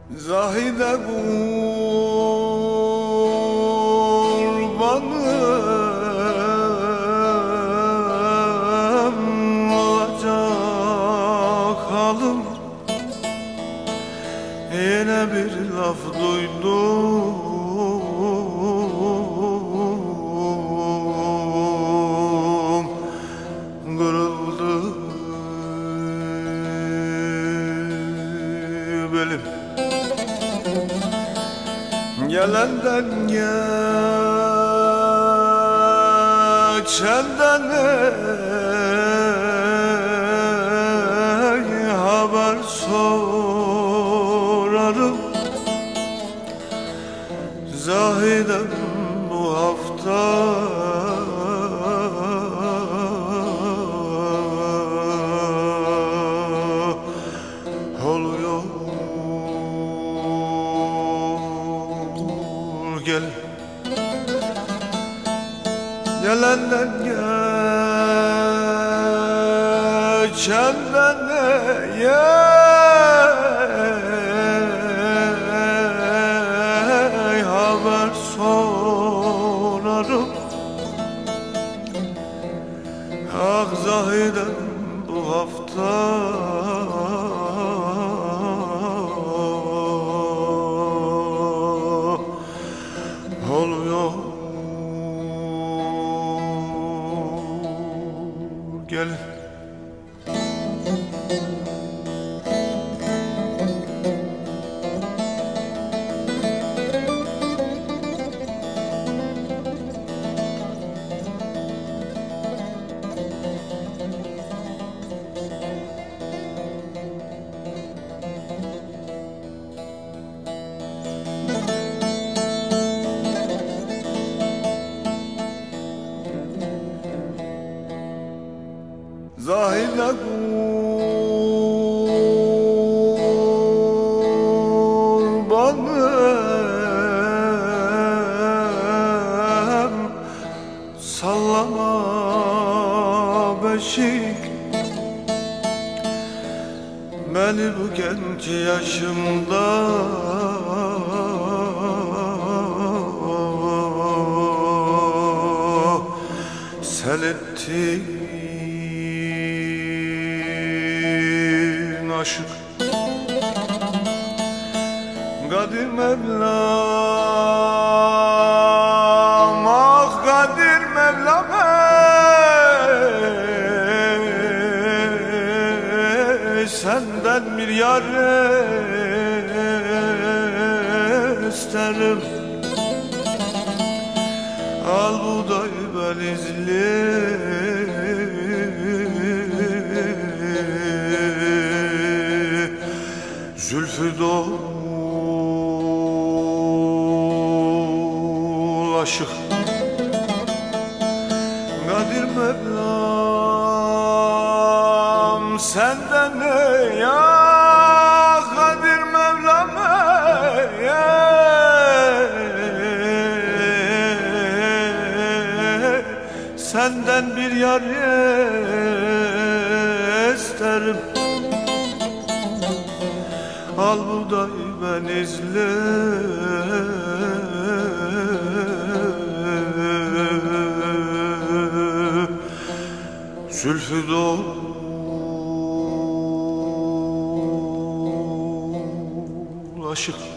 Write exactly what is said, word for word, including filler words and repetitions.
Zahide kurbanım olacak halim. Yine bir laf duydum, kırıldı belim. Gelenden geçenden ey haber sorarım. Zahidem bu hafta oluyor. Gel, gelenden geçenden ey haber sorarım. Ah Zahidem bu hafta oluyor. Gel. Zahide kurbanım sallama beşik. Beni bu genç yaşımda sen ettin aşık. Kadir Mevlam, ah Kadir Mevlam, ey senden bir yar isterim. Al buğday benizli zülfü dolaşık. Kadir Mevlam senden ey ya Kadir Mevlam, ey senden bir yar isterim. Al buğday benizli zülfü dolaşık.